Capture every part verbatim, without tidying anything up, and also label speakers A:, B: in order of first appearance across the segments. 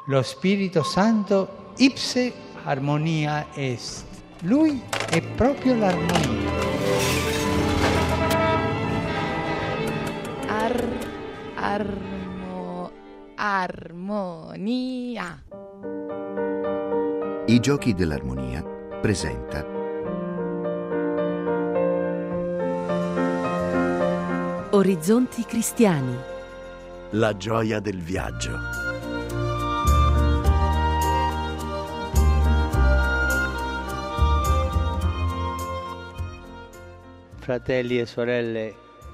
A: Lo Spirito Santo ipse armonia est. Lui è proprio l'armonia.
B: Ar, armo, armonia.
C: I Giochi dell'Armonia presenta
D: Orizzonti cristiani.
E: La gioia del viaggio.
A: Fratelli e sorelle,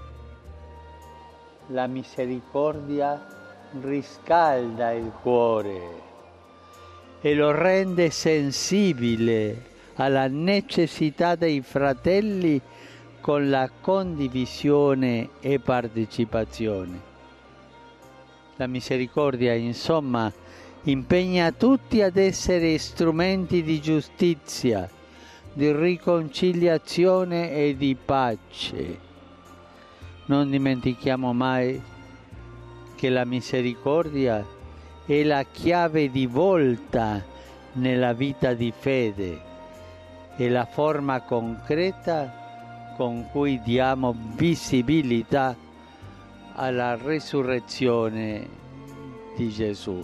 A: la misericordia riscalda il cuore e lo rende sensibile alla necessità dei fratelli con la condivisione e partecipazione. La misericordia, insomma, impegna tutti ad essere strumenti di giustizia, di riconciliazione e di pace. Non dimentichiamo mai che la misericordia è la chiave di volta nella vita di fede, è la forma concreta con cui diamo visibilità alla resurrezione di Gesù.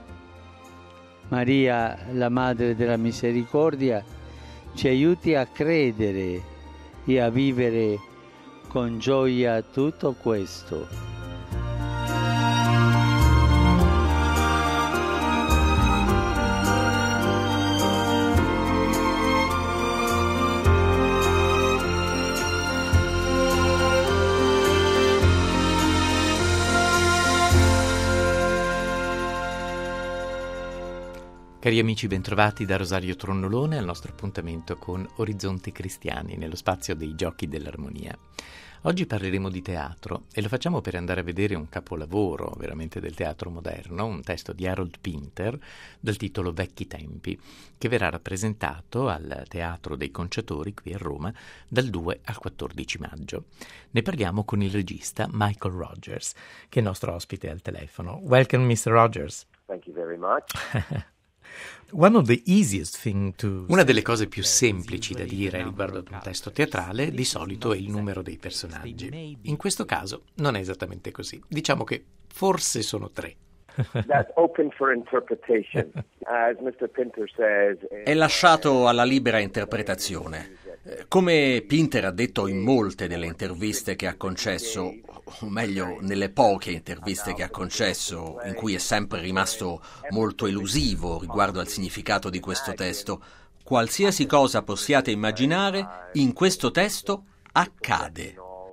A: Maria, la Madre della Misericordia, ci aiuti a credere e a vivere con gioia tutto questo.
F: Cari amici, bentrovati da Rosario Tronnolone al nostro appuntamento con Orizzonti Cristiani nello spazio dei Giochi dell'Armonia. Oggi parleremo di teatro e lo facciamo per andare a vedere un capolavoro veramente del teatro moderno, un testo di Harold Pinter dal titolo Vecchi tempi, che verrà rappresentato al Teatro dei Conciatori qui a Roma dal due al quattordici maggio. Ne parliamo con il regista Michael Rogers, che è nostro ospite al telefono. Welcome, mister Rogers.
G: Thank you very much.
F: One of the easiest thing to... Una delle cose più semplici da dire riguardo ad un testo teatrale di solito è il numero dei personaggi. In questo caso non è esattamente così. Diciamo che forse sono tre.
G: That's open for interpretation. As mister Pinter says,
H: È lasciato alla libera interpretazione. Come Pinter ha detto in molte delle interviste che ha concesso, o meglio nelle poche interviste che ha concesso, in cui è sempre rimasto molto elusivo riguardo al significato di questo testo, qualsiasi cosa possiate immaginare, in questo testo accade.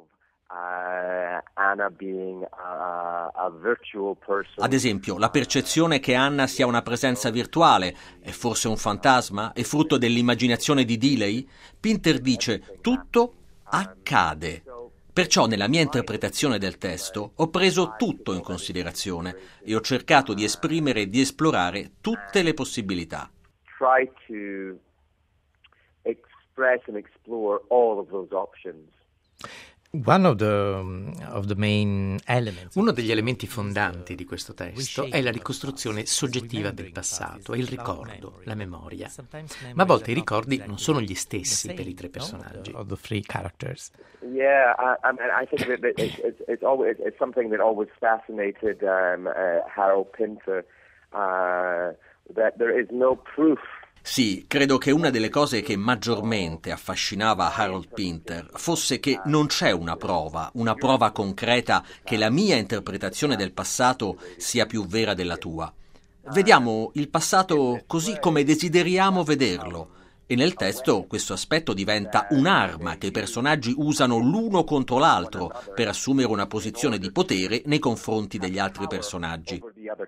H: Ad esempio, la percezione che Anna sia una presenza virtuale, è forse un fantasma, è frutto dell'immaginazione di Deeley? Pinter dice tutto accade. Perciò nella mia interpretazione del testo ho preso tutto in considerazione e ho cercato di esprimere e di esplorare tutte le possibilità.
G: Try to express and explore all of those options.
F: One of the, of the main elements. Uno degli elementi fondanti di questo testo è la ricostruzione soggettiva del passato, è il ricordo, la memoria. Ma a volte i ricordi non sono gli stessi per i tre personaggi. Of the three characters.
G: Yeah, I, I, mean, I think that it's, it's, it's, always, it's something that always fascinated um, uh, Harold Pinter, uh, that there is no proof.
H: Sì, credo che una delle cose che maggiormente affascinava Harold Pinter fosse che non c'è una prova, una prova concreta che la mia interpretazione del passato sia più vera della tua. Vediamo il passato così come desideriamo vederlo e nel testo questo aspetto diventa un'arma che i personaggi usano l'uno contro l'altro per assumere una posizione di potere nei confronti degli altri personaggi.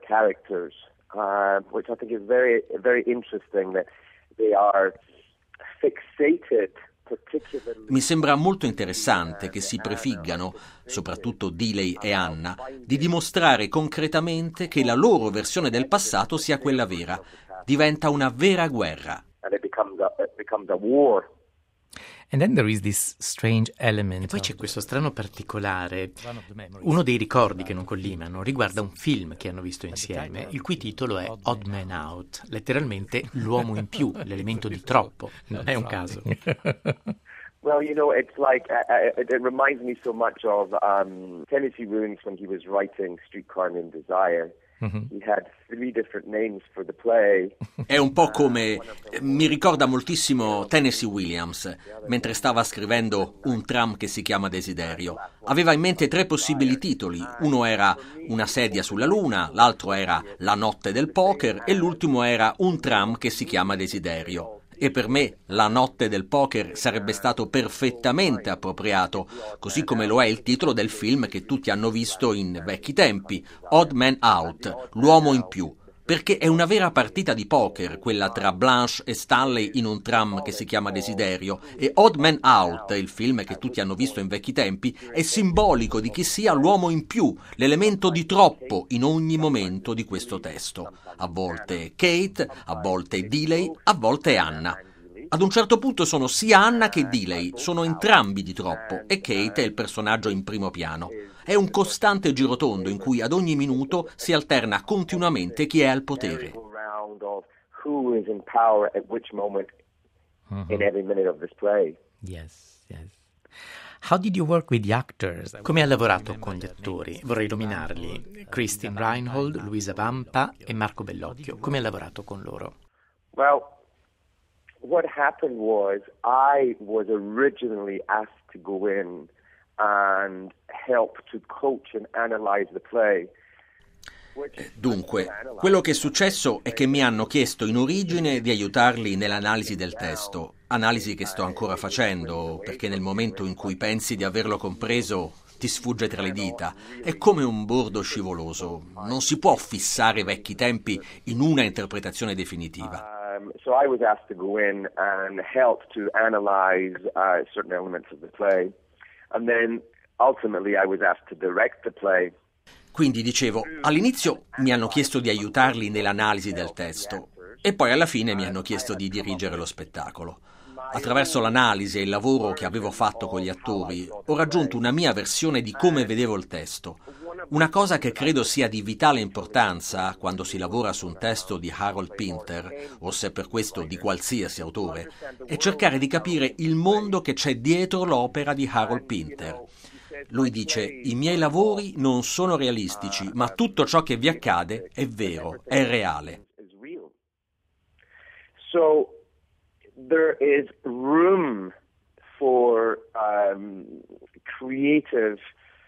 G: Uh, which I think is very, very interesting, that they are fixated particularly.
H: Mi sembra molto interessante che si prefiggano, soprattutto Deeley e Anna, di dimostrare concretamente che la loro versione del passato sia quella vera. Diventa una vera guerra.
G: And it becomes a, it becomes a war.
F: And then there is this strange element. E poi c'è questo strano particolare. Uno dei ricordi che non collimano riguarda un film che hanno visto insieme, il cui titolo è Odd Man Out, letteralmente l'uomo in più, l'elemento di troppo. Non è un caso.
G: Well, you know, it's like, uh, it, it reminds me so much of um, Tennessee Williams when he was writing Streetcar Named Desire. Mm-hmm. He had three different names for the play.
H: È un po' come, mi ricorda moltissimo Tennessee Williams, mentre stava scrivendo Un tram che si chiama Desiderio. Aveva in mente tre possibili titoli, uno era Una sedia sulla luna, l'altro era La notte del poker e l'ultimo era Un tram che si chiama Desiderio. E per me La notte del poker sarebbe stato perfettamente appropriato, così come lo è il titolo del film che tutti hanno visto in vecchi tempi, Odd Man Out, l'uomo in più, perché è una vera partita di poker, quella tra Blanche e Stanley in un tram che si chiama Desiderio, e Odd Man Out, il film che tutti hanno visto in vecchi tempi, è simbolico di chi sia l'uomo in più, l'elemento di troppo in ogni momento di questo testo. A volte Kate, a volte Dealey, a volte Anna. Ad un certo punto sono sia Anna che Dealey, sono entrambi di troppo, e Kate è il personaggio in primo piano. È un costante girotondo in cui ad ogni minuto si alterna continuamente chi è al potere.
F: Yes, yes. How did you work with the actors? Come ha lavorato con gli attori? Vorrei nominarli: Christine Reinhold, Luisa Vampa e Marco Bellocchio. Come ha lavorato con loro?
G: Well, what happened was I was originally asked to go in and help to coach and analyze the play.
H: Dunque, quello che è successo è che mi hanno chiesto in origine di aiutarli nell'analisi del testo, analisi che sto ancora facendo, perché nel momento in cui pensi di averlo compreso ti sfugge tra le dita. È come un bordo scivoloso, non si può fissare vecchi tempi in una interpretazione definitiva.
G: Um, so I was asked to go in and help to analyze uh, certain elements of the play, and then ultimately I was asked to direct the play.
H: Quindi dicevo, all'inizio mi hanno chiesto di aiutarli nell'analisi del testo e poi alla fine mi hanno chiesto di dirigere lo spettacolo. Attraverso l'analisi e il lavoro che avevo fatto con gli attori ho raggiunto una mia versione di come vedevo il testo. Una cosa che credo sia di vitale importanza quando si lavora su un testo di Harold Pinter, o se per questo di qualsiasi autore, è cercare di capire il mondo che c'è dietro l'opera di Harold Pinter. Lui dice: i miei lavori non sono realistici, ma tutto ciò che vi accade è vero, è reale.
G: So there is room for um, creative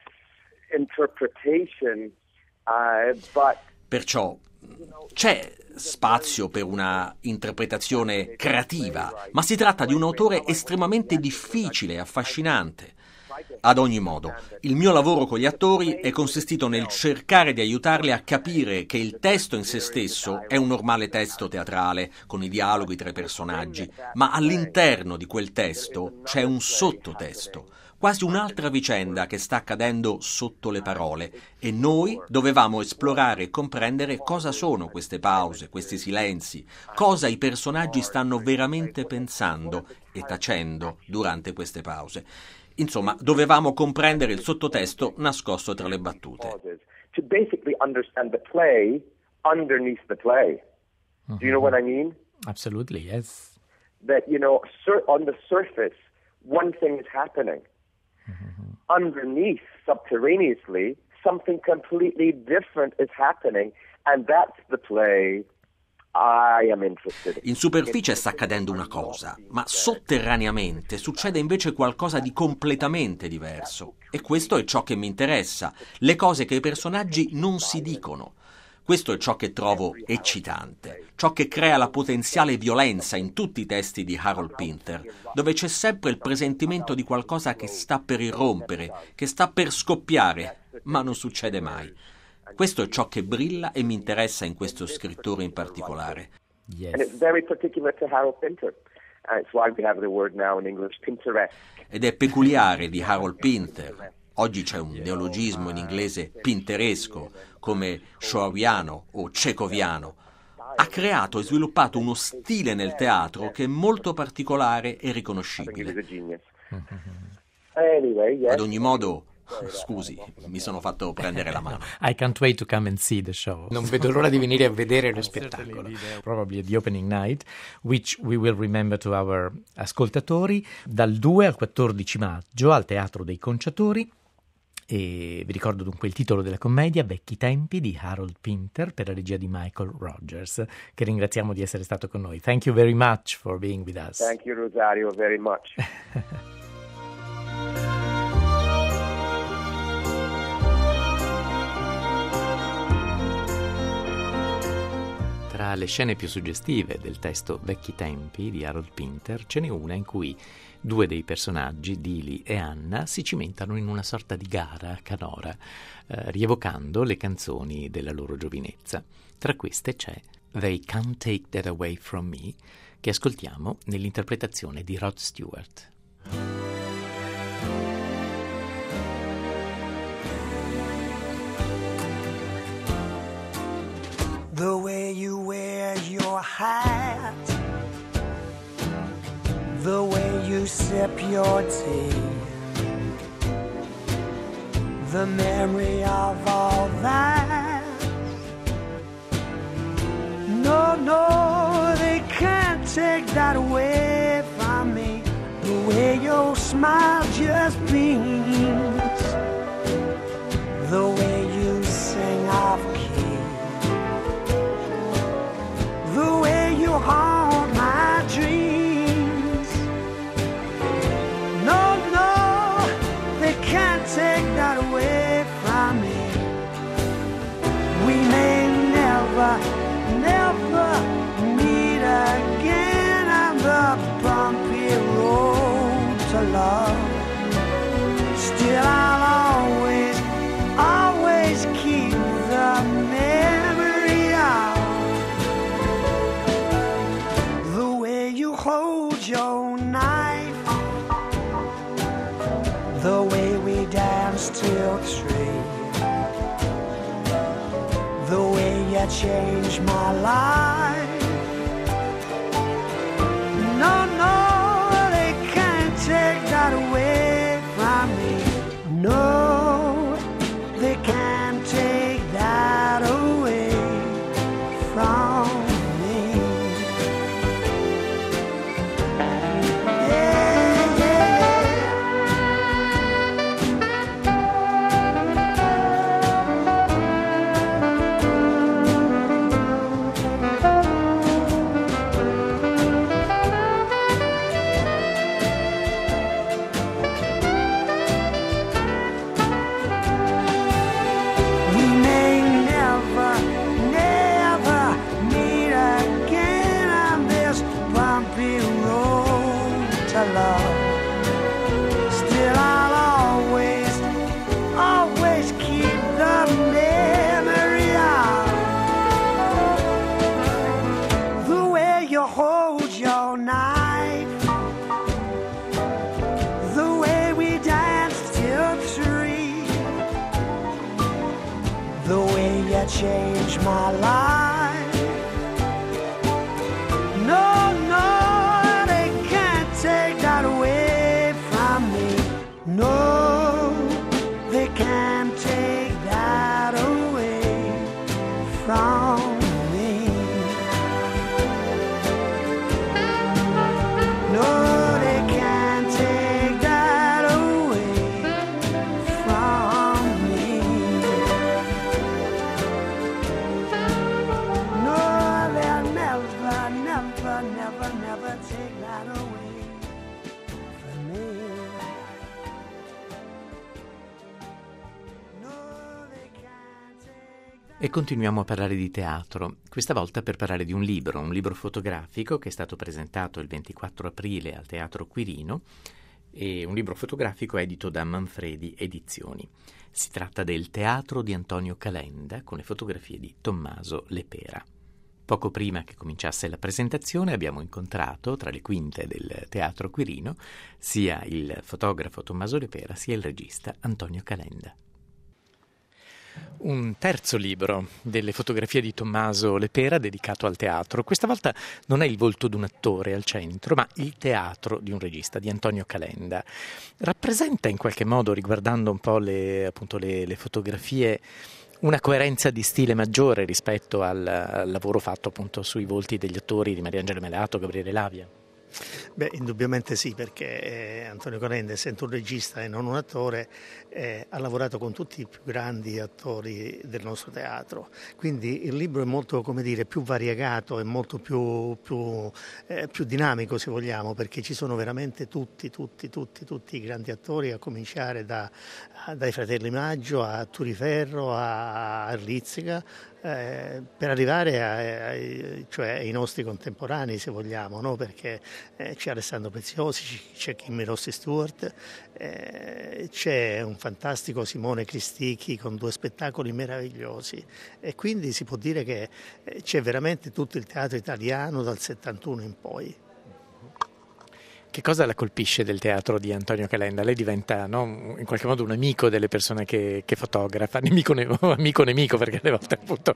G: interpretation, uh, but
H: perciò c'è spazio per una interpretazione creativa, ma si tratta di un autore estremamente difficile e affascinante. Ad ogni modo, il mio lavoro con gli attori è consistito nel cercare di aiutarli a capire che il testo in se stesso è un normale testo teatrale, con i dialoghi tra i personaggi, ma all'interno di quel testo c'è un sottotesto, quasi un'altra vicenda che sta accadendo sotto le parole, e noi dovevamo esplorare e comprendere cosa sono queste pause, questi silenzi, cosa i personaggi stanno veramente pensando e tacendo durante queste pause. Insomma, dovevamo comprendere il sottotesto nascosto tra le battute.
G: To basically understand the play underneath the play. Do you know what I mean?
F: Absolutely, yes.
G: That, you know, sur- on the surface, one thing is happening. Mm-hmm. Underneath, subterraneously, something completely different is happening, and that's the play I am interested in.
H: In superficie sta accadendo una cosa, ma sotterraneamente succede invece qualcosa di completamente diverso. E questo è ciò che mi interessa, le cose che i personaggi non si dicono. Questo è ciò che trovo eccitante, ciò che crea la potenziale violenza in tutti i testi di Harold Pinter, dove c'è sempre il presentimento di qualcosa che sta per irrompere, che sta per scoppiare, ma non succede mai. Questo è ciò che brilla e mi interessa in questo scrittore in particolare.
F: Yes.
G: And it's very particular to Harold Pinter. Uh, it's why we have the word now in English, Pinteresque.
H: Ed è peculiare di Harold Pinter. Oggi c'è un neologismo in inglese pinteresco, come shoawiano o cecoviano. ha creato e sviluppato uno stile nel teatro che è molto particolare e riconoscibile. Ad ogni modo, scusi, mi sono fatto prendere la mano.
F: I can't wait to come and see the show. Non vedo l'ora di venire a vedere lo spettacolo. Probably the opening night, which we will remember to our ascoltatori, dal due al quattordici maggio al Teatro dei Conciatori. E vi ricordo dunque il titolo della commedia, Vecchi tempi, di Harold Pinter, per la regia di Michael Rogers, che ringraziamo di essere stato con noi. Thank you very much for being with us.
G: Thank you, Rosario, very much.
F: Tra le scene più suggestive del testo Vecchi tempi di Harold Pinter ce n'è una in cui due dei personaggi, Dili e Anna, si cimentano in una sorta di gara canora, eh, rievocando le canzoni della loro giovinezza. Tra queste c'è They Can't Take That Away From Me, che ascoltiamo nell'interpretazione di Rod Stewart.
I: The way you wear your hat, the way you sip your tea, the memory of all that. No, no, they can't take that away from me. The way your smile just beams, the way you sing off key, the way you haunt my dreams. No, no, they can't take that away from me. We may never, never meet again on the bumpy road to love. Still I'll always, always keep the memory of the way you hold your knife, the way we dance till three, the way you changed my life. No, no, they can't take that away from me. No, they can't take that away from me. Yeah, yeah, we may never, never meet again on this bumpy road to love. Still I'll always, always keep the memory of the way you hold your knife, the way we danced till three, the way you changed my life. No, no, they can't take that away from me. No, they can't take that away from me. No, they can't take that away from me. No, they'll never, never, never, never take that away from me. No, they can't take that.
F: E continuiamo a parlare di teatro, questa volta per parlare di un libro, un libro fotografico che è stato presentato il ventiquattro aprile al Teatro Quirino, e un libro fotografico edito da Manfredi Edizioni. Si tratta del Teatro di Antonio Calenda, con le fotografie di Tommaso Lepera. Poco prima che cominciasse la presentazione abbiamo incontrato tra le quinte del Teatro Quirino sia il fotografo Tommaso Lepera sia il regista Antonio Calenda. un terzo libro delle fotografie di Tommaso Lepera dedicato al teatro. Questa volta non è il volto di un attore al centro, ma il teatro di un regista, di Antonio Calenda. Rappresenta in qualche modo, riguardando un po' le, appunto, le, le fotografie, una coerenza di stile maggiore rispetto al, al lavoro fatto appunto sui volti degli attori di Mariangela Melato, Gabriele Lavia?
J: Beh, indubbiamente sì, perché eh, Antonio Calenda, essendo un regista e non un attore, eh, ha lavorato con tutti i più grandi attori del nostro teatro. Quindi il libro è molto, come dire, più variegato e molto più, più, eh, più dinamico, se vogliamo, perché ci sono veramente tutti, tutti, tutti, tutti i grandi attori, a cominciare da, dai Fratelli Maggio a Turiferro a, a Rizzica, Eh, per arrivare a, a, cioè ai nostri contemporanei, se vogliamo, no? Perché eh, c'è Alessandro Preziosi, c'è Kim Rossi Stewart, eh, c'è un fantastico Simone Cristichi con due spettacoli meravigliosi, e quindi si può dire che eh, c'è veramente tutto il teatro italiano dal settantuno in poi.
F: Che cosa la colpisce del teatro di Antonio Calenda? Lei diventa, no, in qualche modo un amico delle persone che, che fotografa, nemico, ne, amico nemico, perché alle volte appunto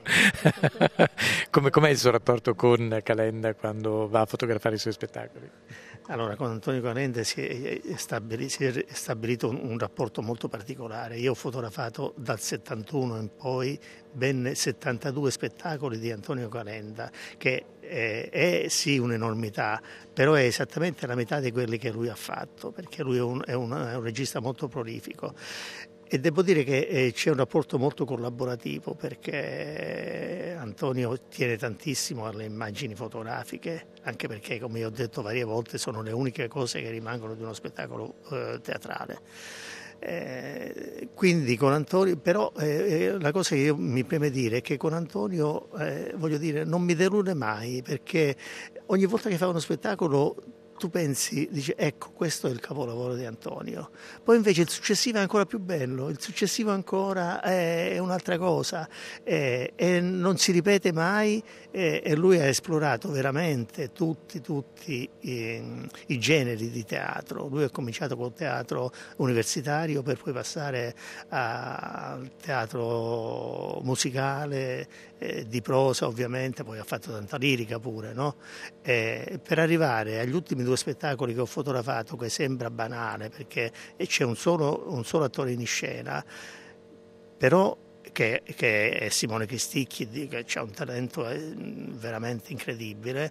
F: come com'è il suo rapporto con Calenda quando va a fotografare i suoi spettacoli?
J: Allora, con Antonio Calenda si è stabilito, si è stabilito un, un rapporto molto particolare. Io ho fotografato dal settantuno in poi ben settantadue spettacoli di Antonio Calenda, che è, è sì un'enormità, però è esattamente la metà di quelli che lui ha fatto, perché lui è un, è un, è un regista molto prolifico. E devo dire che eh, c'è un rapporto molto collaborativo, perché Antonio tiene tantissimo alle immagini fotografiche, anche perché, come io ho detto varie volte, sono le uniche cose che rimangono di uno spettacolo eh, teatrale. Eh, quindi con Antonio, però eh, la cosa che io mi preme dire è che con Antonio, eh, voglio dire, non mi delude mai, perché ogni volta che fa uno spettacolo tu pensi, dici, ecco, questo è il capolavoro di Antonio. Poi invece il successivo è ancora più bello, il successivo ancora è un'altra cosa, e, e non si ripete mai, e, e lui ha esplorato veramente tutti, tutti i, i generi di teatro. Lui ha cominciato col teatro universitario per poi passare al teatro musicale, eh, di prosa ovviamente, poi ha fatto tanta lirica pure, no? Eh, per arrivare agli ultimi due spettacoli che ho fotografato, che sembra banale perché c'è un solo, un solo attore in scena, però che, che è Simone Cristicchi, che ha un talento veramente incredibile,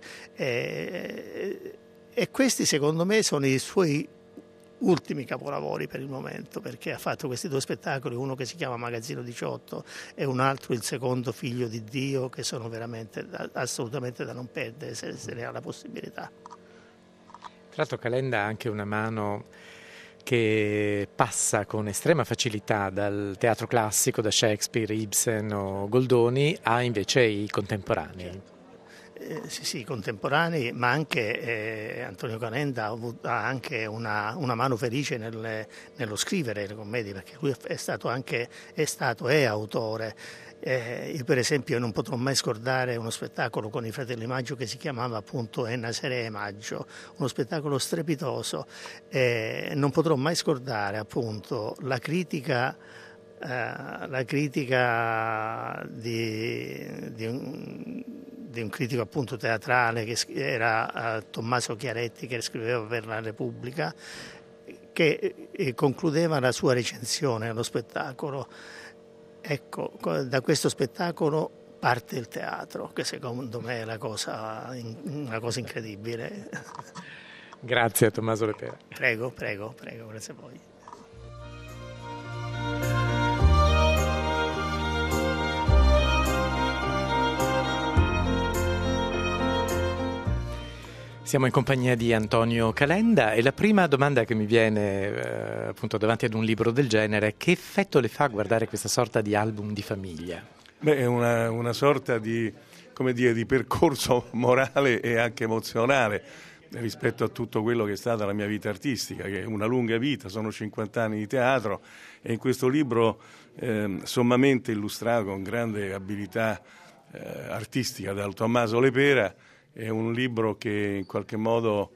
J: e, e questi secondo me sono i suoi ultimi capolavori per il momento, perché ha fatto questi due spettacoli, uno che si chiama Magazzino diciotto e un altro, Il secondo figlio di Dio, che sono veramente assolutamente da non perdere se, se ne ha la possibilità.
F: Tra l'altro Calenda ha anche una mano che passa con estrema facilità dal teatro classico, da Shakespeare, Ibsen o Goldoni, a invece i contemporanei.
J: Eh, sì, sì, contemporanei, ma anche eh, Antonio Calenda ha, avuto, ha anche una, una mano felice nel, nello scrivere le commedie, perché lui è stato anche, è stato, è autore. Eh, io per esempio non potrò mai scordare uno spettacolo con i Fratelli Maggio che si chiamava appunto Enna Seree Maggio, uno spettacolo strepitoso. Eh, non potrò mai scordare appunto la critica, eh, la critica di, di, un, di un critico appunto teatrale che era uh, Tommaso Chiaretti, che scriveva per la Repubblica, che eh, concludeva la sua recensione allo spettacolo. Ecco, da questo spettacolo parte il teatro, che secondo me è la cosa, una cosa incredibile.
F: Grazie a Tommaso Lepera.
J: Prego, prego, prego, grazie a voi.
F: Siamo in compagnia di Antonio Calenda e la prima domanda che mi viene eh, appunto davanti ad un libro del genere è: che effetto le fa guardare questa sorta di album di famiglia?
K: Beh, è una, una sorta di, come dire, di percorso morale e anche emozionale rispetto a tutto quello che è stata la mia vita artistica, che è una lunga vita, sono cinquanta anni di teatro, e in questo libro eh, sommamente illustrato con grande abilità eh, artistica da Tommaso Lepera. È un libro che in qualche modo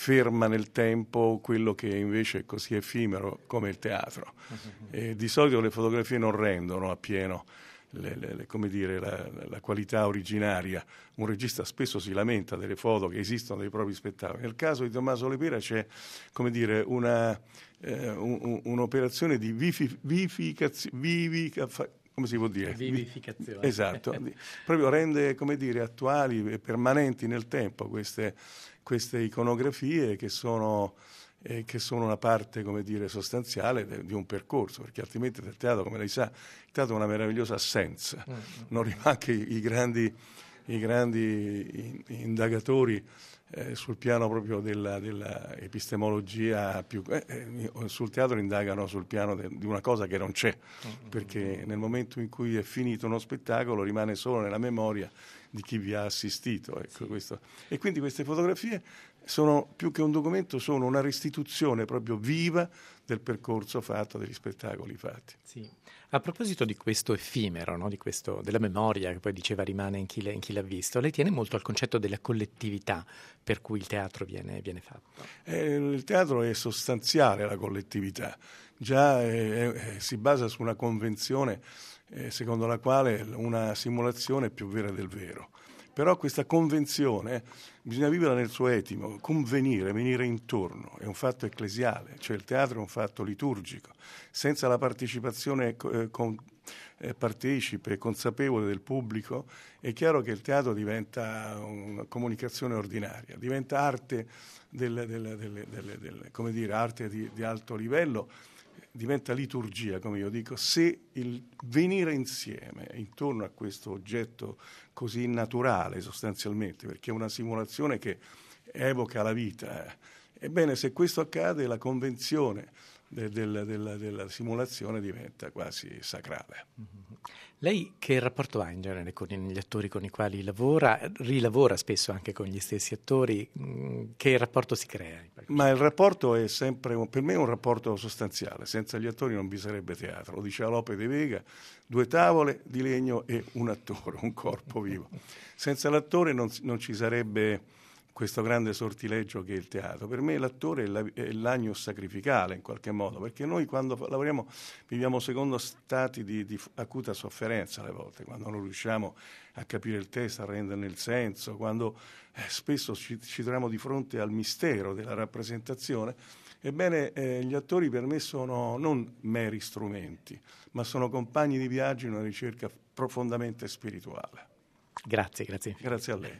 K: ferma nel tempo quello che invece è così effimero come il teatro. E di solito le fotografie non rendono appieno Le, le, le, come dire, la, la qualità originaria. Un regista spesso si lamenta delle foto che esistono dei propri spettacoli. Nel caso di Tommaso Lepera c'è, come dire, una, eh, un, un'operazione di vivi, vivificazione, vivica, come si può dire?
F: Vivificazione.
K: Esatto, proprio rende, come dire, attuali e permanenti nel tempo queste, queste iconografie che sono Eh, che sono una parte, come dire, sostanziale de, di un percorso, perché altrimenti del teatro, come lei sa, il teatro è una meravigliosa assenza, mm-hmm. non rimanche i, i grandi, i grandi in, indagatori eh, sul piano proprio della, della epistemologia più, eh, eh, sul teatro indagano sul piano de, di una cosa che non c'è, mm-hmm. perché nel momento in cui è finito uno spettacolo rimane solo nella memoria di chi vi ha assistito, ecco, sì. questo. E quindi queste fotografie sono, più che un documento, sono una restituzione proprio viva del percorso fatto, degli spettacoli fatti.
F: Sì. A proposito di questo effimero, no? di questo, della memoria, che poi diceva rimane in chi, in chi l'ha visto, lei tiene molto al concetto della collettività per cui il teatro viene, viene fatto.
K: Eh, il teatro è sostanziale alla collettività, già eh, eh, si basa su una convenzione eh, secondo la quale una simulazione è più vera del vero. Però questa convenzione bisogna viverla nel suo etimo, convenire, venire intorno, è un fatto ecclesiale, cioè il teatro è un fatto liturgico. Senza la partecipazione eh, con, eh, partecipe, consapevole del pubblico, è chiaro che il teatro diventa una comunicazione ordinaria, diventa arte, del, del, del, del, del, come dire, arte di, di alto livello, diventa liturgia, come io dico, se il venire insieme intorno a questo oggetto così naturale sostanzialmente, perché è una simulazione che evoca la vita. Ebbene, se questo accade, la convenzione de, de, de, de, della simulazione diventa quasi sacrale.
F: Mm-hmm. Lei che rapporto ha in genere con gli attori con i quali lavora? Rilavora spesso anche con gli stessi attori? Che rapporto si crea?
K: Ma il rapporto è sempre, per me è un rapporto sostanziale. Senza gli attori non vi sarebbe teatro. Lo diceva Lope de Vega, due tavole di legno e un attore, un corpo vivo. Senza l'attore non, non ci sarebbe questo grande sortileggio che è il teatro. Per me l'attore è, la, è l'agnos sacrificale in qualche modo, perché noi quando lavoriamo viviamo secondo stati di, di acuta sofferenza alle volte, quando non riusciamo a capire il testo, a renderne il senso, quando eh, spesso ci, ci troviamo di fronte al mistero della rappresentazione. Ebbene, eh, gli attori per me sono non meri strumenti, ma sono compagni di viaggio in una ricerca profondamente spirituale.
F: Grazie, grazie.
K: Grazie a lei.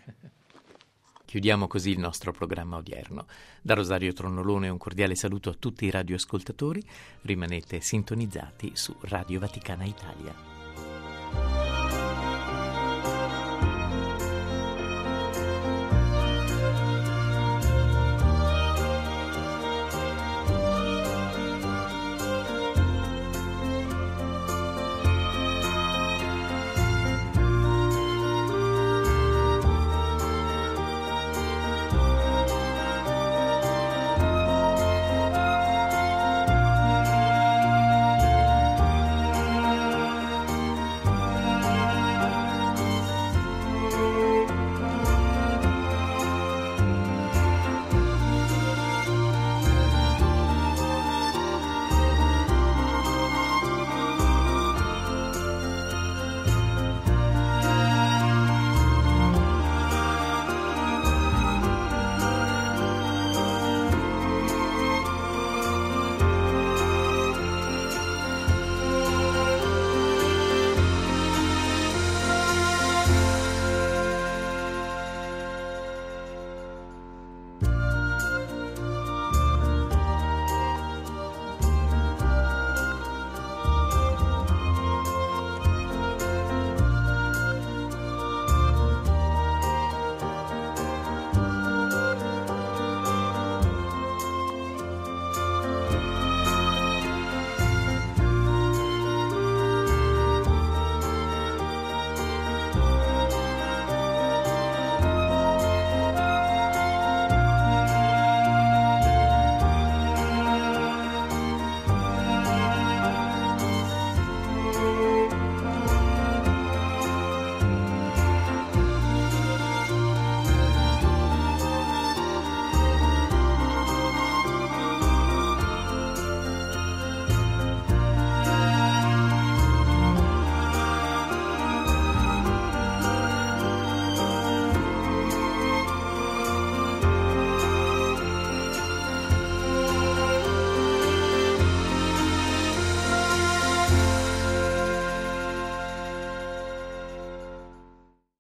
F: Chiudiamo così il nostro programma odierno. Da Rosario Tronnolone un cordiale saluto a tutti i radioascoltatori. Rimanete sintonizzati su Radio Vaticana Italia.